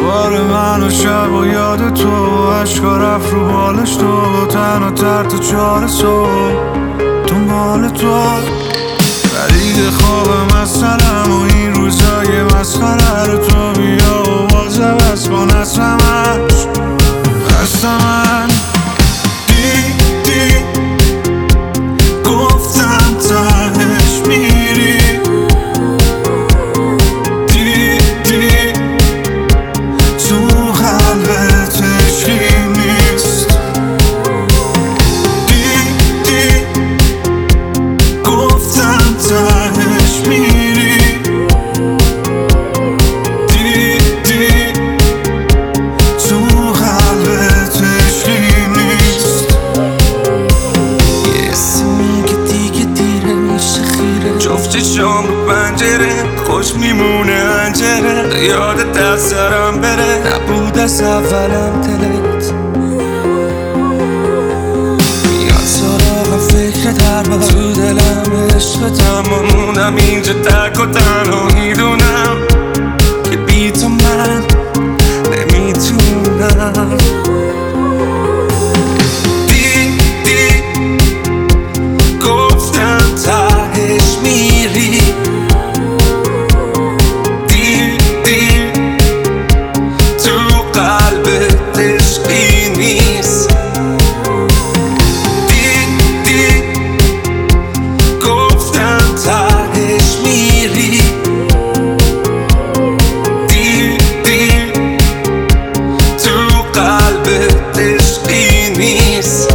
دوباره من و شب و یاد تو، عشقا رفت رو بالش تو، تنها تر تا 4 صبح دنبال تو. خرید خواب مسخرم و این روزای مسخره رو تو بیا و باز عوض کن اسمش من. دیدی گفتم تهش میری، دیدی تو قلبت عشقی نیست، دیدی گفتم تهش میری، دیدی تو قلبت عشقی نیست. یه اسمی که دیگه دیره میشه خیره، جفت چشام رو پنجره خوش میمونه انجره، یادت از سرم بره نبود از اولم دلت میاد سراغم فکر دربار تو دلم عشقت، اما موندم اینجا تک و تنها میدونم که بی تو من نمیتونم. دیدی گفتم تهش میری، دیدی تو قلبت عشقی نیست، دیدی گفتم تهش میری، دیدی تو قلبت عشقی نیست.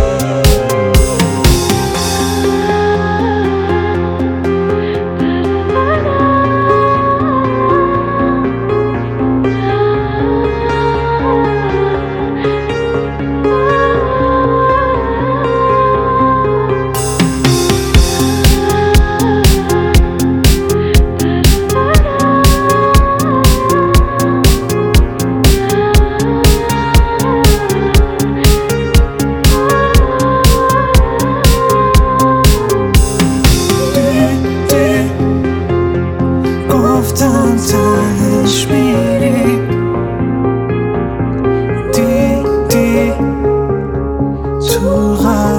گفتم تهش میری، دیدی تو